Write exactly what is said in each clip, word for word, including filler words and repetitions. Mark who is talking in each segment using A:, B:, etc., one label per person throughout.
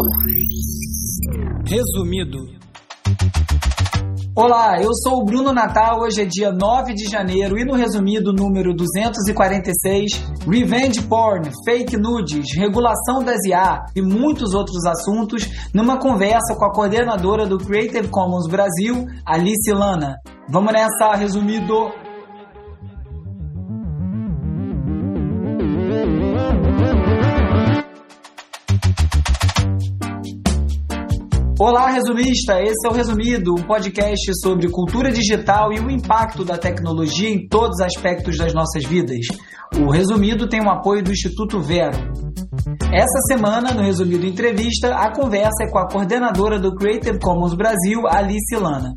A: Resumido. Olá, eu sou o Bruno Natal, hoje é dia nove de janeiro e no resumido número duzentos e quarenta e seis, Revenge Porn, Fake Nudes, Regulação das I A e muitos outros assuntos, numa conversa com a coordenadora do Creative Commons Brasil, Alice Lana. Vamos nessa, resumido! Olá, resumista! Esse é o Resumido, um podcast sobre cultura digital e o impacto da tecnologia em todos os aspectos das nossas vidas. O Resumido tem o apoio do Instituto Vero. Essa semana, no Resumido Entrevista, a conversa é com a coordenadora do Creative Commons Brasil, Alice Lana.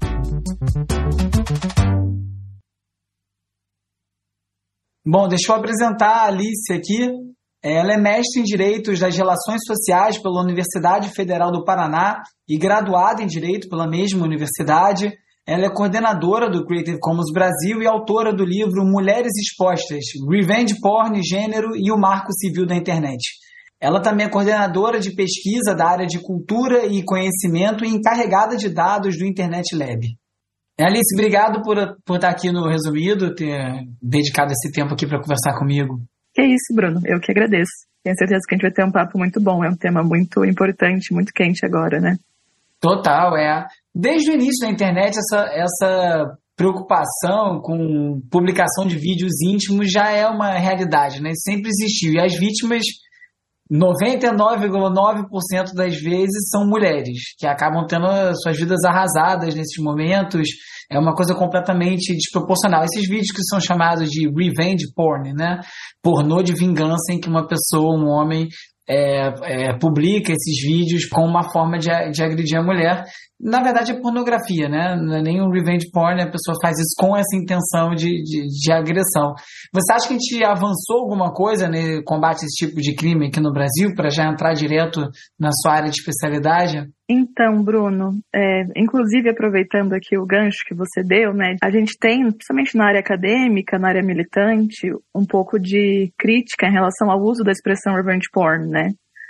A: Bom, deixa eu apresentar a Alice aqui. Ela é mestre em Direitos das Relações Sociais pela Universidade Federal do Paraná e graduada em Direito pela mesma universidade. Ela é coordenadora do Creative Commons Brasil e autora do livro Mulheres Expostas, Revenge Porn, Gênero e o Marco Civil da Internet. Ela também é coordenadora de pesquisa da área de cultura e conhecimento e encarregada de dados do Internet Lab. Alice, obrigado por, por estar aqui no Resumido, ter dedicado esse tempo aqui para conversar comigo.
B: Que isso, Bruno. Eu que agradeço. Tenho certeza que a gente vai ter um papo muito bom. É um tema muito importante, muito quente agora, né?
A: Total, é. Desde o início da internet, essa, essa preocupação com publicação de vídeos íntimos já é uma realidade, né? Sempre existiu. E as vítimas, noventa e nove vírgula nove por cento das vezes, são mulheres, que acabam tendo suas vidas arrasadas nesses momentos. É uma coisa completamente desproporcional. Esses vídeos que são chamados de revenge porn, né? Pornô de vingança, em que uma pessoa, um homem, é, é, publica esses vídeos com uma forma de, de agredir a mulher. Na verdade é pornografia, né? Não é nem um revenge porn, a pessoa faz isso com essa intenção de, de, de agressão. Você acha que a gente avançou alguma coisa no combate a esse tipo de crime aqui no Brasil, para já entrar direto na sua área de especialidade?
B: Então, Bruno, é, inclusive aproveitando aqui o gancho que você deu, né, a gente tem, principalmente na área acadêmica, na área militante, um pouco de crítica em relação ao uso da expressão revenge porn, né?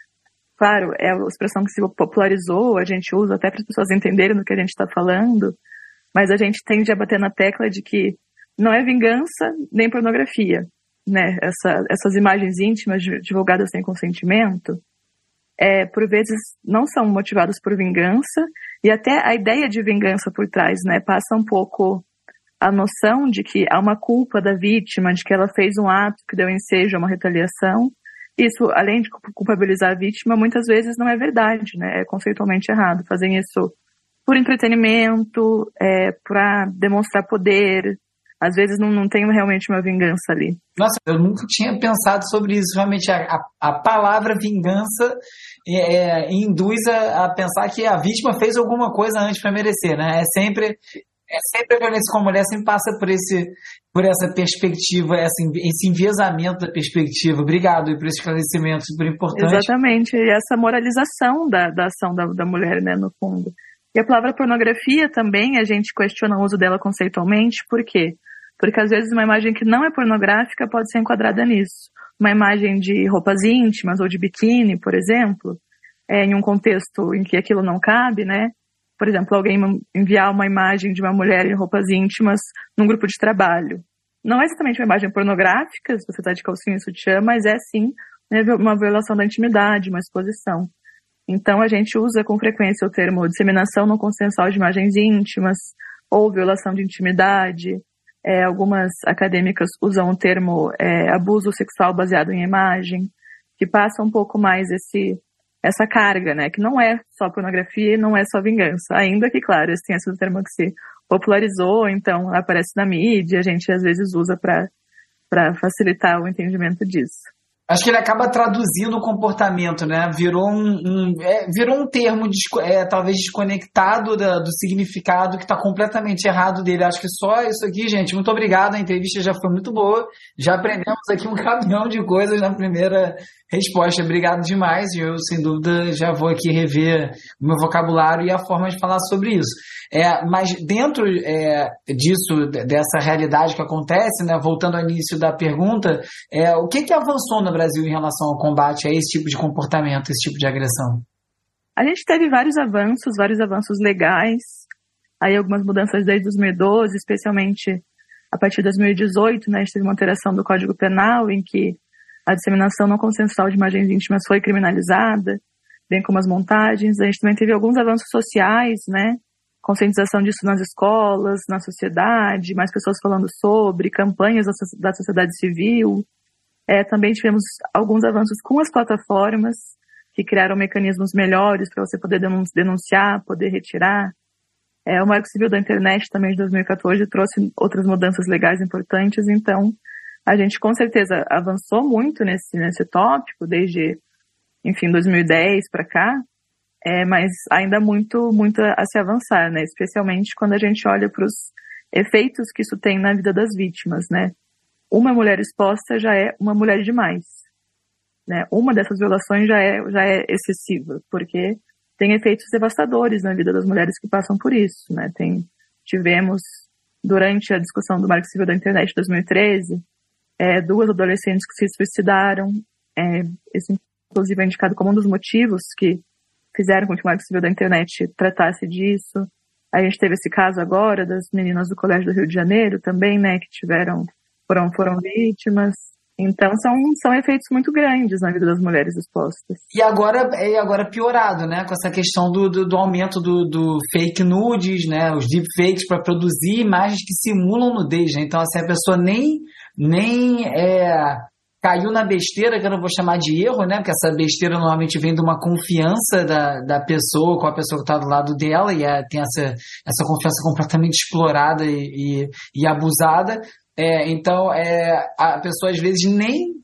B: Claro, é a expressão que se popularizou, a gente usa até para as pessoas entenderem do que a gente está falando, mas a gente tende a bater na tecla de que não é vingança nem pornografia, né? Essa, essas imagens íntimas divulgadas sem consentimento, É, por vezes não são motivados por vingança, e até a ideia de vingança por trás, né, passa um pouco a noção de que há uma culpa da vítima, de que ela fez um ato que deu ensejo a uma retaliação. Isso, além de culpabilizar a vítima, muitas vezes não é verdade, né, é conceitualmente errado. Fazem isso por entretenimento, é, para demonstrar poder. Às vezes não, não tem realmente uma vingança ali.
A: Nossa, eu nunca tinha pensado sobre isso. Realmente, a, a, a palavra vingança é, é, induz a, a pensar que a vítima fez alguma coisa antes para merecer, né? É sempre, é sempre a violência com a mulher sempre passa por, esse, por essa perspectiva, essa, esse enviesamento da perspectiva. Obrigado por esse esclarecimento super importante.
B: Exatamente, e essa moralização da, da ação da, da mulher, né, no fundo. E a palavra pornografia também, a gente questiona o uso dela conceitualmente. Por quê? Porque às vezes uma imagem que não é pornográfica pode ser enquadrada nisso. Uma imagem de roupas íntimas ou de biquíni, por exemplo, é, em um contexto em que aquilo não cabe, né? Por exemplo, alguém enviar uma imagem de uma mulher em roupas íntimas num grupo de trabalho. Não é exatamente uma imagem pornográfica, se você está de calcinha e sutiã, mas é sim, né, uma violação da intimidade, uma exposição. Então a gente usa com frequência o termo disseminação não consensual de imagens íntimas ou violação de intimidade. É, algumas acadêmicas usam o termo é, abuso sexual baseado em imagem, que passa um pouco mais esse, essa carga, né? Que não é só pornografia e não é só vingança. Ainda que, claro, esse tem sido o termo que se popularizou, então aparece na mídia, a gente às vezes usa para para facilitar o entendimento disso.
A: Acho que ele acaba traduzindo o comportamento, né? Virou um, um, é, virou um termo é, talvez desconectado da, do significado que está completamente errado dele. Acho que só isso aqui, gente. Muito obrigado, a entrevista já foi muito boa. Já aprendemos aqui um caminhão de coisas na primeira resposta. Obrigado demais. Eu, sem dúvida, já vou aqui rever o meu vocabulário e a forma de falar sobre isso. É, mas dentro é, disso, dessa realidade que acontece, né, voltando ao início da pergunta, é, o que, que avançou no Brasil em relação ao combate a esse tipo de comportamento, esse tipo de agressão?
B: A gente teve vários avanços, vários avanços legais, aí algumas mudanças desde dois mil e doze, especialmente a partir de dois mil e dezoito, né, a gente teve uma alteração do Código Penal em que a disseminação não consensual de imagens íntimas foi criminalizada, bem como as montagens. A gente também teve alguns avanços sociais, né, conscientização disso nas escolas, na sociedade, mais pessoas falando sobre, campanhas da sociedade civil. É, também tivemos alguns avanços com as plataformas, que criaram mecanismos melhores para você poder denunciar, poder retirar. É, o Marco Civil da Internet também de dois mil e quatorze trouxe outras mudanças legais importantes, então a gente com certeza avançou muito nesse, nesse tópico, desde, enfim, dois mil e dez para cá, é, mas ainda muito, muito a se avançar, né? Especialmente quando a gente olha para os efeitos que isso tem na vida das vítimas, né? Uma mulher exposta já é uma mulher demais. Né? Uma dessas violações já é, já é excessiva, porque tem efeitos devastadores na vida das mulheres que passam por isso. Né? Tem, tivemos, durante a discussão do Marco Civil da Internet de dois mil e treze, é, duas adolescentes que se suicidaram. É, esse, inclusive, é indicado como um dos motivos que fizeram com que o Marco Civil da Internet tratasse disso. A gente teve esse caso agora das meninas do Colégio do Rio de Janeiro também, né, que tiveram, foram, foram vítimas. Então, são, são efeitos muito grandes na vida das mulheres expostas.
A: E agora é agora piorado, né? Com essa questão do, do, do aumento do, do fake nudes, né? Os deepfakes para produzir imagens que simulam nudez, né? Então, assim, a pessoa nem, nem é, caiu na besteira, que eu não vou chamar de erro, né? Porque essa besteira normalmente vem de uma confiança da, da pessoa com a pessoa que está do lado dela, e é, tem essa, essa confiança completamente explorada e, e, e abusada. É, então, é, a pessoa às vezes nem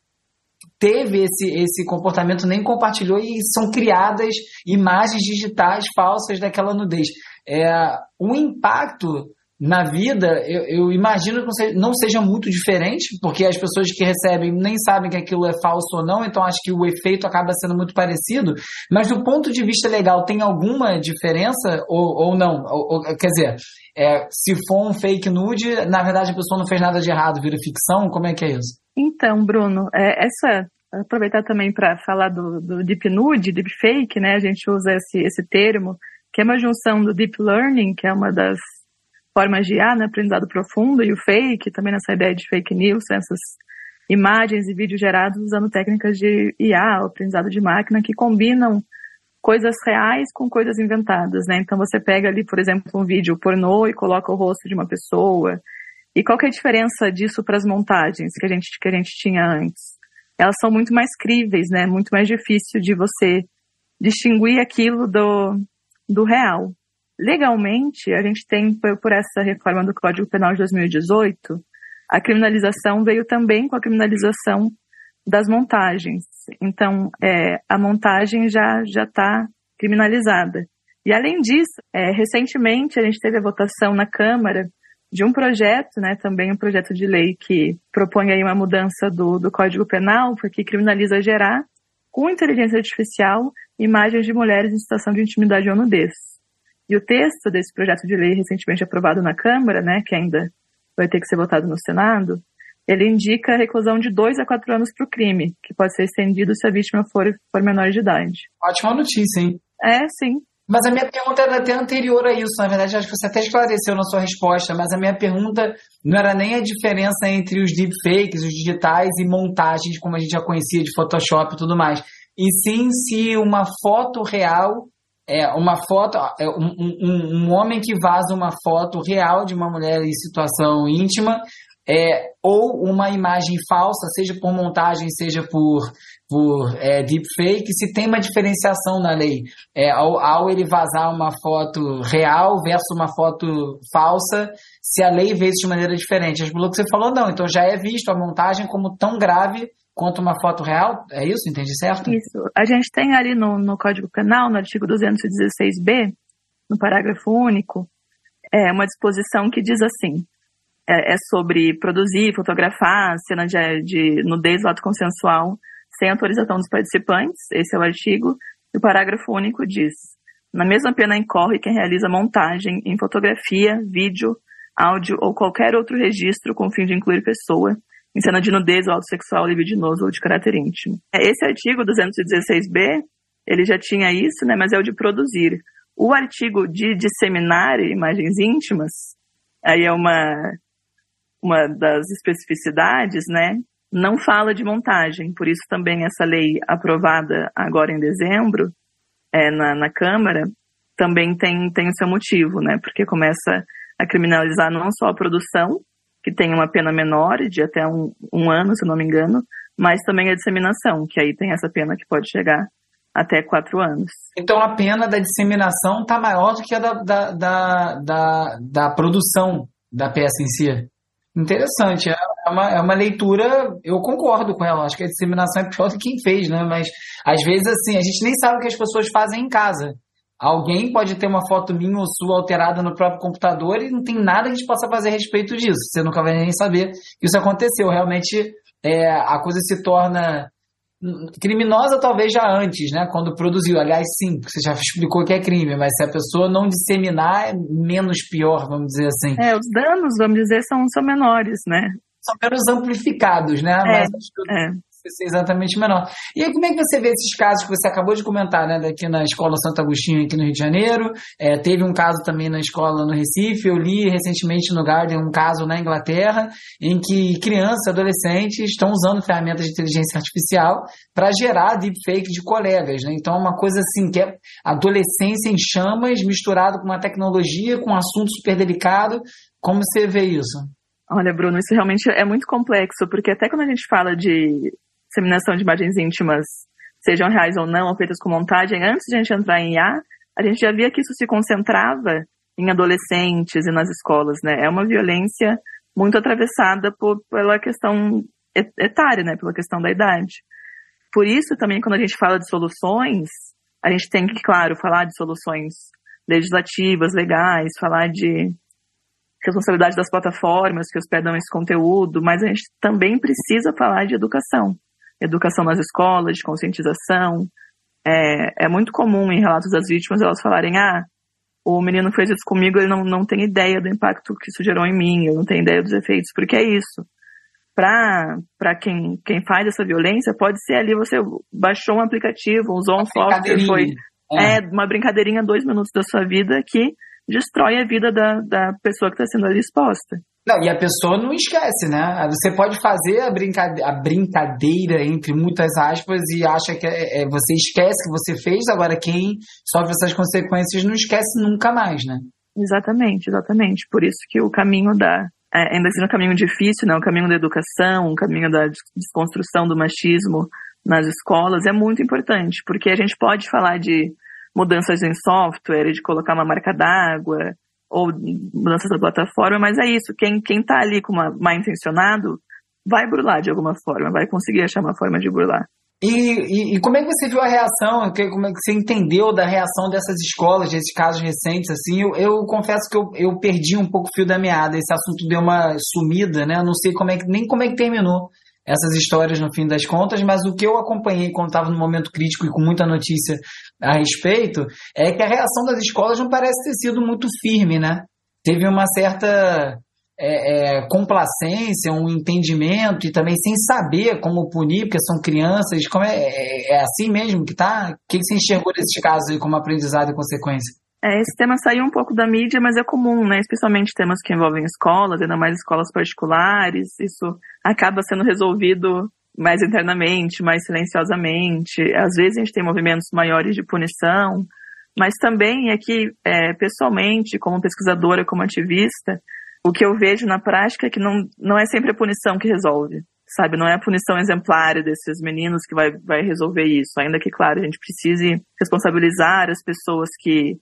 A: teve esse, esse comportamento, nem compartilhou, e são criadas imagens digitais falsas daquela nudez. É, o impacto na vida, eu, eu imagino que não seja, não seja muito diferente, porque as pessoas que recebem nem sabem que aquilo é falso ou não, então acho que o efeito acaba sendo muito parecido, mas do ponto de vista legal, tem alguma diferença ou, ou não? Ou, ou, quer dizer, é, se for um fake nude, na verdade a pessoa não fez nada de errado, vira ficção? Como é que é isso?
B: Então, Bruno, é, essa, aproveitar também para falar do, do deep nude, deep fake, né? A gente usa esse, esse termo, que é uma junção do deep learning, que é uma das formas de I A, né, aprendizado profundo, e o fake, também nessa ideia de fake news, essas imagens e vídeos gerados usando técnicas de I A, aprendizado de máquina, que combinam coisas reais com coisas inventadas, né? Então você pega ali, por exemplo, um vídeo pornô e coloca o rosto de uma pessoa. E qual que é a diferença disso para as montagens que a gente, que a gente tinha antes? Elas são muito mais críveis, né? Muito mais difícil de você distinguir aquilo do, do real. Legalmente, a gente tem, por essa reforma do Código Penal de dois mil e dezoito, a criminalização veio também com a criminalização das montagens. Então, é, a montagem já já está criminalizada. E, além disso, é, recentemente a gente teve a votação na Câmara de um projeto, né, também um projeto de lei que propõe aí uma mudança do, do Código Penal, porque criminaliza gerar, com inteligência artificial, imagens de mulheres em situação de intimidade ou nudez. E o texto desse projeto de lei recentemente aprovado na Câmara, né, que ainda vai ter que ser votado no Senado, ele indica a reclusão de dois a quatro anos para o crime, que pode ser estendido se a vítima for, for menor de idade.
A: Ótima notícia, hein?
B: É, sim.
A: Mas a minha pergunta era até anterior a isso, na verdade, acho que você até esclareceu na sua resposta, mas a minha pergunta não era nem a diferença entre os deepfakes, os digitais e montagens, como a gente já conhecia de Photoshop e tudo mais, e sim se uma foto real... É uma foto, é um, um, um homem que vaza uma foto real de uma mulher em situação íntima, é, ou uma imagem falsa, seja por montagem, seja por, por é, deepfake, se tem uma diferenciação na lei. É, ao, ao ele vazar uma foto real versus uma foto falsa, se a lei vê isso de maneira diferente. Mas pelo que você falou, não. Então já é visto a montagem como tão grave quanto uma foto real? É isso? Entendi certo?
B: Isso. A gente tem ali no, no Código Penal, no artigo duzentos e dezesseis B, no parágrafo único, é uma disposição que diz assim, é, é sobre produzir, fotografar cena de, de nudez ou ato consensual sem autorização dos participantes, esse é o artigo, e o parágrafo único diz, na mesma pena incorre quem realiza montagem em fotografia, vídeo, áudio ou qualquer outro registro com o fim de incluir pessoa, em cena de nudez ou ato sexual libidinoso ou de caráter íntimo. Esse artigo duzentos e dezesseis B, ele já tinha isso, né, mas é o de produzir. O artigo de disseminar imagens íntimas, aí é uma, uma das especificidades, né, não fala de montagem, por isso também essa lei aprovada agora em dezembro, é, na, na Câmara, também tem, tem o seu motivo, né, porque começa a criminalizar não só a produção, que tem uma pena menor, de até um, um ano, se eu não me engano, mas também a disseminação, que aí tem essa pena que pode chegar até quatro anos.
A: Então a pena da disseminação está maior do que a da, da, da, da, da produção da peça em si. Interessante, é uma, é uma leitura, eu concordo com ela, acho que a disseminação é pior do que quem fez, né? Mas às vezes assim, a gente nem sabe o que as pessoas fazem em casa. Alguém pode ter uma foto minha ou sua alterada no próprio computador e não tem nada que a gente possa fazer a respeito disso. Você nunca vai nem saber que isso aconteceu. Realmente é, a coisa se torna criminosa talvez já antes, né? Quando produziu. Aliás, sim, você já explicou que é crime, mas se a pessoa não disseminar, é menos pior, vamos dizer assim.
B: É, os danos, vamos dizer, são, são menores, né?
A: São menos amplificados, né?
B: É,
A: mas acho que
B: é.
A: ser exatamente menor. E aí, como é que você vê esses casos que você acabou de comentar, né, daqui na Escola Santo Agostinho, aqui no Rio de Janeiro? É, teve um caso também na escola no Recife. Eu li recentemente no Guardian um caso na Inglaterra, em que crianças, adolescentes estão usando ferramentas de inteligência artificial para gerar deepfake de colegas, né? Então, é uma coisa assim, que é adolescência em chamas, misturado com uma tecnologia, com um assunto super delicado. Como você vê isso?
B: Olha, Bruno, isso realmente é muito complexo, porque até quando a gente fala de disseminação de imagens íntimas, sejam reais ou não, ou feitas com montagem, antes de a gente entrar em I A, a gente já via que isso se concentrava em adolescentes e nas escolas, né? É uma violência muito atravessada por, pela questão etária, né? Pela questão da idade. Por isso, também, quando a gente fala de soluções, a gente tem que, claro, falar de soluções legislativas, legais, falar de responsabilidade das plataformas que hospedam esse conteúdo, mas a gente também precisa falar de educação. Educação nas escolas, de conscientização. É, é muito comum em relatos das vítimas elas falarem, ah, o menino fez isso comigo, ele não, não tem ideia do impacto que isso gerou em mim, eu não tenho ideia dos efeitos, porque é isso. Para quem, quem faz essa violência, pode ser ali, você baixou um aplicativo, usou um software, foi é. É, uma brincadeirinha, dois minutos da sua vida que destrói a vida da, da pessoa que está sendo ali exposta.
A: Não, e a pessoa não esquece, né? Você pode fazer a brincadeira, a brincadeira entre muitas aspas, e acha que é, é, você esquece que você fez, agora quem sofre essas consequências não esquece nunca mais, né?
B: Exatamente, exatamente. Por isso que o caminho da... É, ainda assim, um caminho difícil, né? O caminho da educação, o caminho da desconstrução do machismo nas escolas é muito importante, porque a gente pode falar de mudanças em software, de colocar uma marca d'água, ou mudanças da plataforma, mas é isso, quem, quem tá ali com uma mal intencionado vai burlar de alguma forma, vai conseguir achar uma forma de burlar.
A: E, e, e como é que você viu a reação, como é que você entendeu da reação dessas escolas, desses casos recentes, assim? Eu, eu confesso que eu, eu perdi um pouco o fio da meada, esse assunto deu uma sumida, né? Eu não sei como é que, nem como é que terminou essas histórias no fim das contas, mas o que eu acompanhei quando estava no momento crítico e com muita notícia a respeito, é que a reação das escolas não parece ter sido muito firme, né? Teve uma certa é, é, complacência, um entendimento, e também sem saber como punir, porque são crianças. Como é, é, é assim mesmo que tá? O que você enxergou desses casos aí como aprendizado e consequência?
B: É, esse tema saiu um pouco da mídia, mas é comum, né? Especialmente temas que envolvem escolas, ainda mais escolas particulares. Isso acaba sendo resolvido mais internamente, mais silenciosamente. Às vezes a gente tem movimentos maiores de punição, mas também aqui, é, pessoalmente, como pesquisadora, como ativista, o que eu vejo na prática é que não, não é sempre a punição que resolve, sabe? Não é a punição exemplar desses meninos que vai, vai resolver isso. Ainda que, claro, a gente precise responsabilizar as pessoas que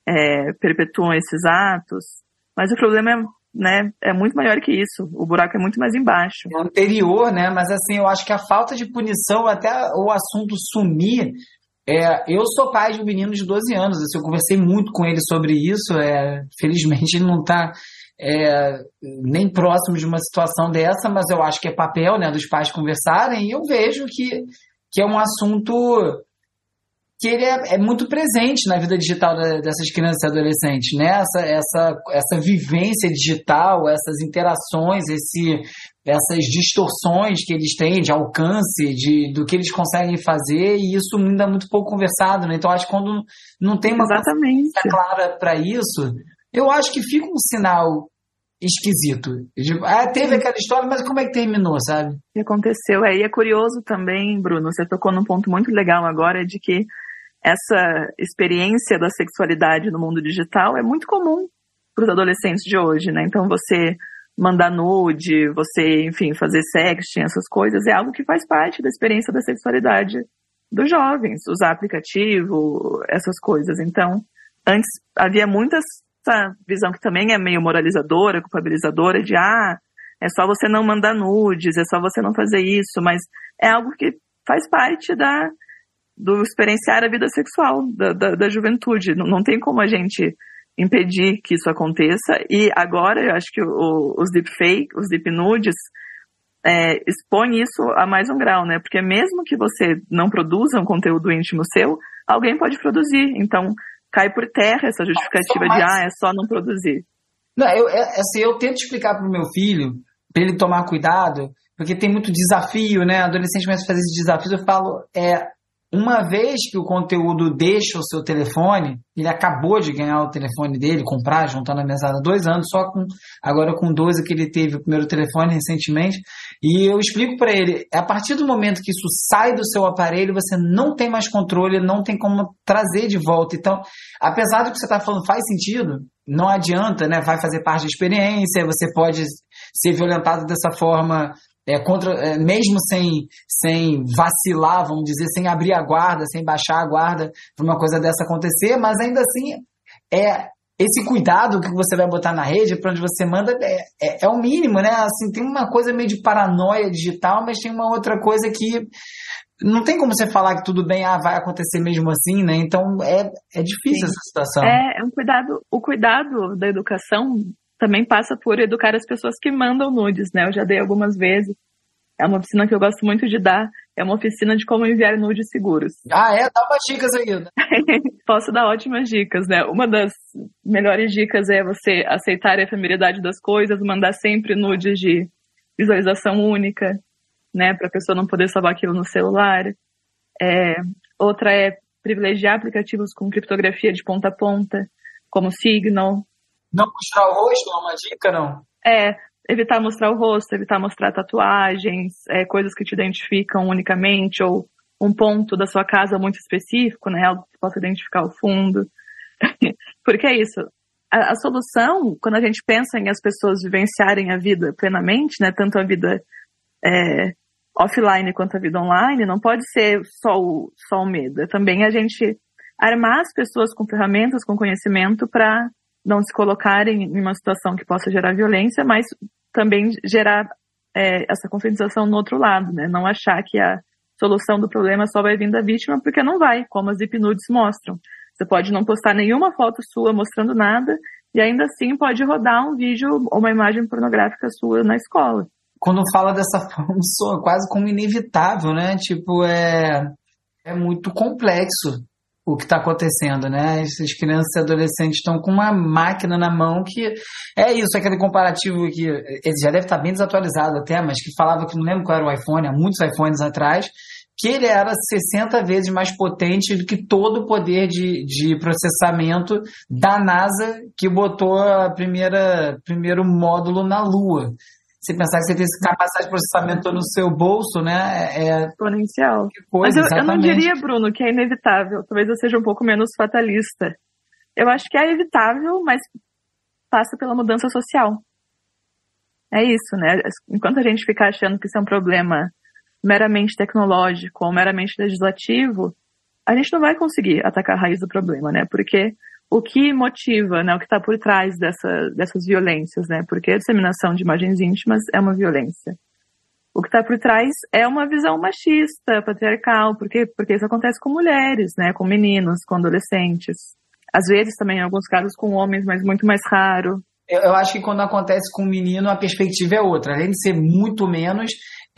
B: É, perpetuam esses atos, mas o problema é, né, é muito maior que isso, o buraco é muito mais embaixo.
A: É anterior, né, mas assim, eu acho que a falta de punição, até o assunto sumir, é, eu sou pai de um menino de doze anos, assim, eu conversei muito com ele sobre isso, é, felizmente ele não está é, nem próximo de uma situação dessa, mas eu acho que é papel, né, dos pais conversarem, e eu vejo que, que é um assunto que ele é, é muito presente na vida digital da, dessas crianças e adolescentes, né? Essa, essa, essa vivência digital, essas interações, esse essas distorções que eles têm de alcance, de, do que eles conseguem fazer, e isso ainda é muito pouco conversado, né? Então, acho que quando não tem uma
B: Exatamente.
A: consciência clara para isso, eu acho que fica um sinal esquisito. Tipo, ah, teve aquela história, mas como é que terminou, sabe?
B: O que aconteceu? É, e é curioso também, Bruno, você tocou num ponto muito legal agora, de que essa experiência da sexualidade no mundo digital é muito comum para os adolescentes de hoje, né? Então, você mandar nude, você, enfim, fazer sexting, essas coisas, é algo que faz parte da experiência da sexualidade dos jovens, usar aplicativo, essas coisas. Então, antes havia muita essa visão que também é meio moralizadora, culpabilizadora, de, ah, é só você não mandar nudes, é só você não fazer isso, mas é algo que faz parte da, do experienciar a vida sexual da, da, da juventude. Não, não tem como a gente impedir que isso aconteça, e agora eu acho que o, os deepfake, os deep nudes, é, expõe isso a mais um grau, né? Porque mesmo que você não produza um conteúdo íntimo seu, alguém pode produzir. Então, cai por terra essa justificativa de, ah, é só não produzir.
A: Não, eu, assim, eu tento explicar para o meu filho, para ele tomar cuidado, porque tem muito desafio, né? Adolescente começa a fazer esses desafios, eu falo, é... Uma vez que o conteúdo deixa o seu telefone, ele acabou de ganhar o telefone dele, comprar, juntando a mesada há dois anos, só com, agora com doze que ele teve o primeiro telefone recentemente, e eu explico para ele, a partir do momento que isso sai do seu aparelho, você não tem mais controle, não tem como trazer de volta. Então, apesar do que você está falando faz sentido, não adianta, né? Vai fazer parte da experiência, você pode ser violentado dessa forma... É, contra, é, mesmo sem, sem vacilar, vamos dizer, sem abrir a guarda, sem baixar a guarda para uma coisa dessa acontecer, mas ainda assim, é, esse cuidado que você vai botar na rede, para onde você manda, é, é, é o mínimo, né? Assim, tem uma coisa meio de paranoia digital, mas tem uma outra coisa que não tem como você falar que tudo bem, ah, vai acontecer mesmo assim, né? Então, é, é difícil
B: Sim.
A: essa situação.
B: É, é um cuidado, o cuidado da educação também passa por educar as pessoas que mandam nudes, né? Eu já dei algumas vezes. É uma oficina que eu gosto muito de dar. É uma oficina de como enviar nudes seguros.
A: Ah, é? Dá umas dicas aí. Né?
B: Posso dar ótimas dicas, né? Uma das melhores dicas é você aceitar a efemeridade das coisas, mandar sempre nudes de visualização única, né? Para a pessoa não poder salvar aquilo no celular. É, outra é privilegiar aplicativos com criptografia de ponta a ponta, como Signal.
A: Não mostrar o rosto é uma dica, não?
B: É, evitar mostrar o rosto, evitar mostrar tatuagens, é, coisas que te identificam unicamente, ou um ponto da sua casa muito específico, né, algo que possa identificar o fundo. Porque é isso, a, a solução, quando a gente pensa em as pessoas vivenciarem a vida plenamente, né, tanto a vida é, offline quanto a vida online, não pode ser só o, só o medo, é também a gente armar as pessoas com ferramentas, com conhecimento para não se colocarem em uma situação que possa gerar violência, mas também gerar é, essa conscientização no outro lado, né? Não achar que a solução do problema só vai vir da vítima, porque não vai, como as deep nudes mostram. Você pode não postar nenhuma foto sua mostrando nada, e ainda assim pode rodar um vídeo ou uma imagem pornográfica sua na escola.
A: Quando fala dessa forma, soa quase como inevitável, né? Tipo, é, é muito complexo o que está acontecendo, né? Essas crianças e adolescentes estão com uma máquina na mão que é isso, aquele comparativo que ele já deve estar bem desatualizado até, mas que falava que não lembro qual era o iPhone, há muitos iPhones atrás, que ele era sessenta vezes mais potente do que todo o poder de, de processamento da NASA que botou a primeira primeiro módulo na Lua. Você pensar que você tem essa capacidade de processamento no seu bolso, né? É
B: exponencial.
A: Coisa,
B: Mas eu, eu não diria, Bruno, que é inevitável. Talvez eu seja um pouco menos fatalista. Eu acho que é evitável, mas passa pela mudança social. É isso, né? Enquanto a gente ficar achando que isso é um problema meramente tecnológico ou meramente legislativo, a gente não vai conseguir atacar a raiz do problema, né? Porque o que motiva, né, o que está por trás dessa, dessas violências, né? Porque a disseminação de imagens íntimas é uma violência. O que está por trás é uma visão machista, patriarcal, porque, porque isso acontece com mulheres, né? Com meninos, com adolescentes. Às vezes também, em alguns casos, com homens, mas muito mais raro.
A: Eu, eu acho que quando acontece com um menino, a perspectiva é outra. Além de ser muito menos,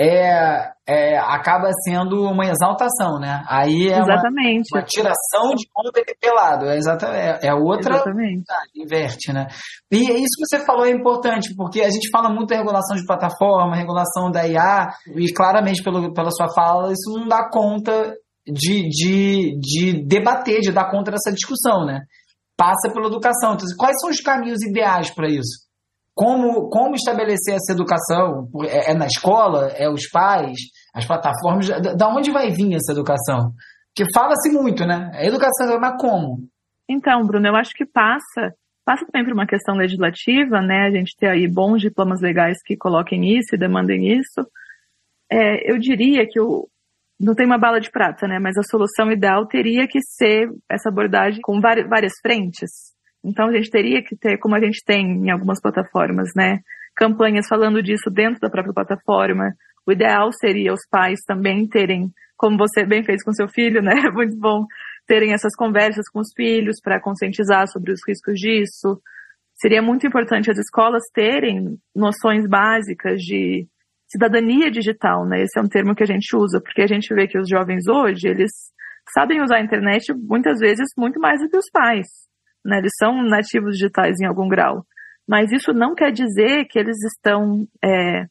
A: é, é, acaba sendo uma exaltação, né? Aí é
B: Exatamente.
A: Uma, uma tiração de onda de pelado. É, exatamente, é outra.
B: Exatamente.
A: Ah, inverte, né? E isso que você falou é importante, porque a gente fala muito da regulação de plataforma, regulação da I A, e claramente pelo, pela sua fala, isso não dá conta de, de, de debater, de dar conta dessa discussão, né? Passa pela educação. Então, quais são os caminhos ideais para isso? Como, como estabelecer essa educação? É, é na escola? É os pais? As plataformas? Da, da onde vai vir essa educação? Porque fala-se muito, né? A educação, mas como?
B: Então, Bruno, eu acho que passa, passa também por uma questão legislativa, né? A gente ter aí bons diplomas legais que coloquem isso e demandem isso. É, eu diria que o, não tem uma bala de prata, né? Mas a solução ideal teria que ser essa abordagem com várias, várias frentes. Então, a gente teria que ter, como a gente tem em algumas plataformas, né? Campanhas falando disso dentro da própria plataforma. O ideal seria os pais também terem, como você bem fez com seu filho, né? É muito bom terem essas conversas com os filhos para conscientizar sobre os riscos disso. Seria muito importante as escolas terem noções básicas de cidadania digital, né? Esse é um termo que a gente usa, porque a gente vê que os jovens hoje, eles sabem usar a internet muitas vezes muito mais do que os pais, né? Eles são nativos digitais em algum grau. Mas isso não quer dizer que eles estão é,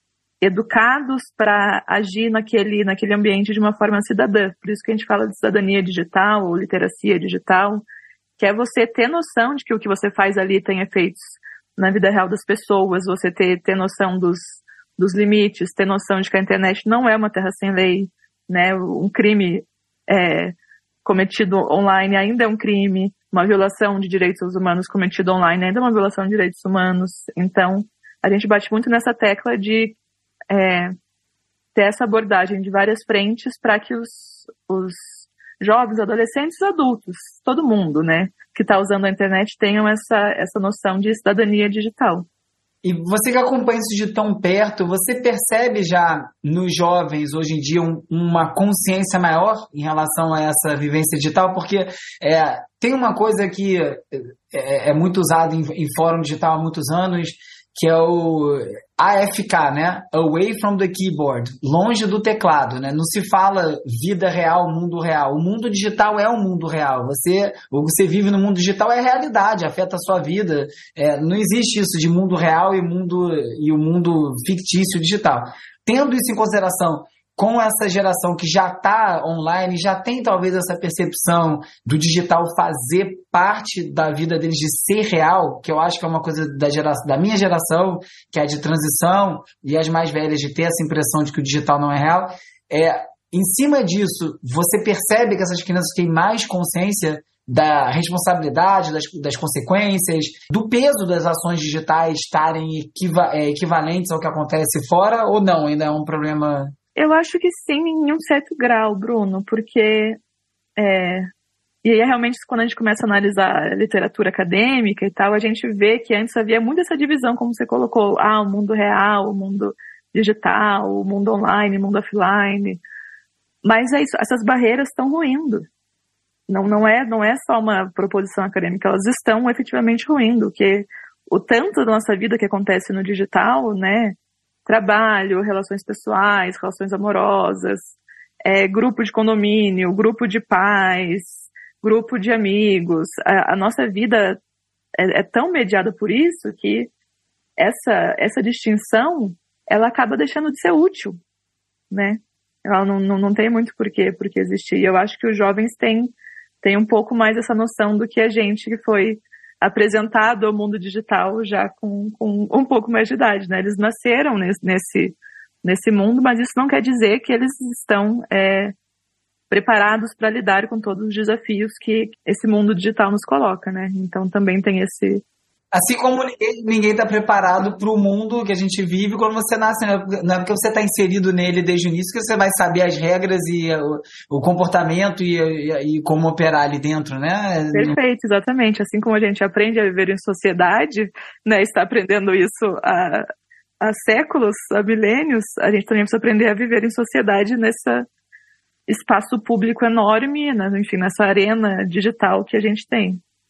B: educados para agir naquele, naquele ambiente de uma forma cidadã. Por isso que a gente fala de cidadania digital ou literacia digital, que é você ter noção de que o que você faz ali tem efeitos na vida real das pessoas, você ter, ter noção dos, dos limites, ter noção de que a internet não é uma terra sem lei, né? Um crime é, cometido online ainda é um crime, uma violação de direitos humanos cometida online ainda é uma violação de direitos humanos. Então, a gente bate muito nessa tecla de é, ter essa abordagem de várias frentes para que os, os jovens, adolescentes e adultos, todo mundo, né, que está usando a internet tenham essa, essa noção de cidadania digital.
A: E você que acompanha isso de tão perto, você percebe já nos jovens hoje em dia um, uma consciência maior em relação a essa vivência digital? Porque é, tem uma coisa que é, é muito usada em, em fórum digital há muitos anos, que é o A F K, né? Away from the keyboard, longe do teclado, né? Não se fala vida real, mundo real. O mundo digital é o mundo real. Você, o que você vive no mundo digital é realidade, afeta a sua vida. É, não existe isso de mundo real e, mundo, e o mundo fictício digital. Tendo isso em consideração, com essa geração que já está online, já tem talvez essa percepção do digital fazer parte da vida deles, de ser real, que eu acho que é uma coisa da, geração, da minha geração, que é de transição, e as mais velhas de ter essa impressão de que o digital não é real. É, em cima disso, você percebe que essas crianças têm mais consciência da responsabilidade, das, das consequências, do peso das ações digitais estarem equiva, é, equivalentes ao que acontece fora, ou não? Ainda é um problema...
B: Eu acho que sim, em um certo grau, Bruno, porque é, e aí realmente quando a gente começa a analisar a literatura acadêmica e tal, a gente vê que antes havia muito essa divisão, como você colocou, ah, o mundo real, o mundo digital, o mundo online, o mundo offline, mas é isso, essas barreiras estão ruindo. Não, não, é, não é só uma proposição acadêmica, elas estão efetivamente ruindo, porque o tanto da nossa vida que acontece no digital, né, trabalho, relações pessoais, relações amorosas, é, grupo de condomínio, grupo de pais, grupo de amigos. A, a nossa vida é, é tão mediada por isso que essa, essa distinção, ela acaba deixando de ser útil, né? Ela não, não, não tem muito porquê, porque existir. E eu acho que os jovens têm, têm um pouco mais essa noção do que a gente que foi apresentado ao mundo digital já com, com um pouco mais de idade, né? Eles nasceram nesse, nesse, nesse mundo, mas isso não quer dizer que eles estão é, preparados para lidar com todos os desafios que esse mundo digital nos coloca, né? Então também tem esse...
A: Assim como ninguém está preparado para o mundo que a gente vive quando você nasce, né? Não é porque você está inserido nele desde o início que você vai saber as regras e o, o comportamento e, e, e como operar ali dentro, né?
B: Perfeito, exatamente. Assim como a gente aprende a viver em sociedade, né? Está aprendendo isso há, há séculos, há milênios, a gente também precisa aprender a viver em sociedade nesse espaço público enorme, né? Enfim, nessa arena digital que a gente tem.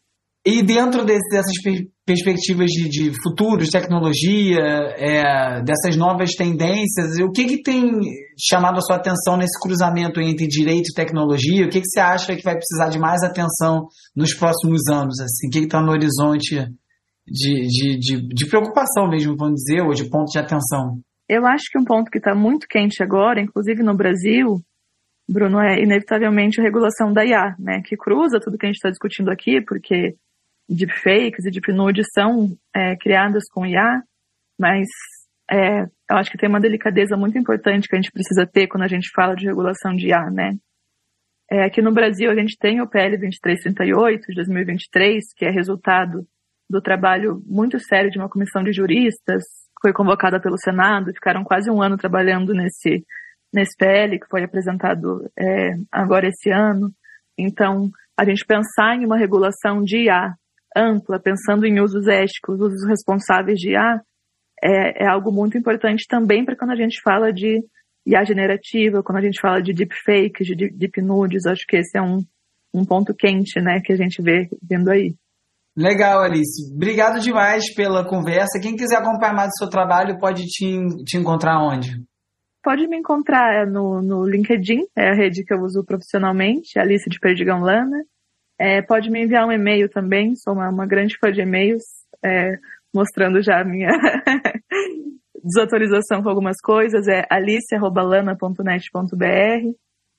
A: E dentro desse, dessas per- perspectivas de, de futuro, de tecnologia, é, dessas novas tendências, o que, que tem chamado a sua atenção nesse cruzamento entre direito e tecnologia? O que, que você acha que vai precisar de mais atenção nos próximos anos? Assim? O que está no horizonte de, de, de, de preocupação mesmo, vamos dizer, ou de ponto de atenção?
B: Eu acho que um ponto que está muito quente agora, inclusive no Brasil, Bruno, é inevitavelmente a regulação da I A, né? Que cruza tudo que a gente está discutindo aqui, porque deepfakes e deepnudes são é, criadas com I A, mas é, eu acho que tem uma delicadeza muito importante que a gente precisa ter quando a gente fala de regulação de I A, né? É, aqui no Brasil a gente tem o P L vinte e três trinta e oito de dois mil e vinte e três, que é resultado do trabalho muito sério de uma comissão de juristas, que foi convocada pelo Senado, ficaram quase um ano trabalhando nesse, nesse P L, que foi apresentado é, agora esse ano. Então, a gente pensar em uma regulação de I A ampla, pensando em usos éticos, usos responsáveis de I A, é, é algo muito importante também para quando a gente fala de I A generativa, quando a gente fala de deepfakes, de deepnudes. Acho que esse é um, um ponto quente, né, que a gente vê vindo aí.
A: Legal, Alice. Obrigado demais pela conversa. Quem quiser acompanhar mais do seu trabalho pode te, te encontrar onde?
B: Pode me encontrar no, no LinkedIn, é a rede que eu uso profissionalmente, Alice de Perdigão Lana. É, pode me enviar um e-mail também, sou uma, uma grande fã de e-mails, é, mostrando já a minha desautorização com algumas coisas, é alice arroba lana ponto net ponto b r.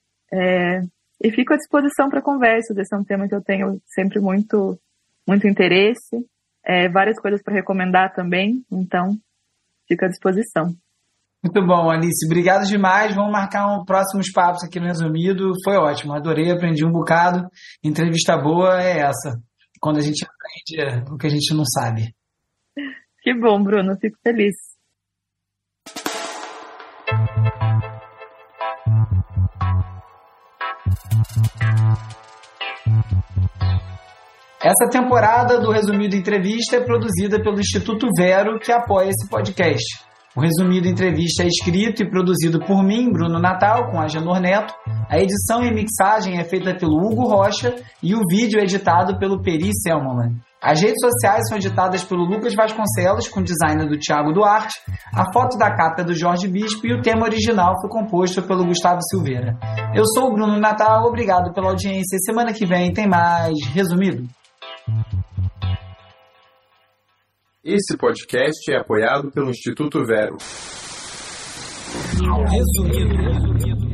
B: É, e fico à disposição para conversas, esse é um tema que eu tenho sempre muito, muito interesse, é, várias coisas para recomendar também, então fico à disposição.
A: Muito bom, Alice. Obrigado demais. Vamos marcar um próximos papos aqui no Resumido. Foi ótimo. Adorei, aprendi um bocado. Entrevista boa é essa. Quando a gente aprende o que a gente não sabe.
B: Que bom, Bruno. Fico feliz.
A: Essa temporada do Resumido Entrevista é produzida pelo Instituto Vero, que apoia esse podcast. O Resumido Entrevista é escrito e produzido por mim, Bruno Natal, com a Agenor Neto. A edição e mixagem é feita pelo Hugo Rocha e o vídeo é editado pelo Peri Selmanman. As redes sociais são editadas pelo Lucas Vasconcelos, com design do Thiago Duarte. A foto da capa é do Jorge Bispo e o tema original foi composto pelo Gustavo Silveira. Eu sou o Bruno Natal, obrigado pela audiência. Semana que vem tem mais Resumido.
C: Esse podcast é apoiado pelo Instituto Vero.
A: Resumido.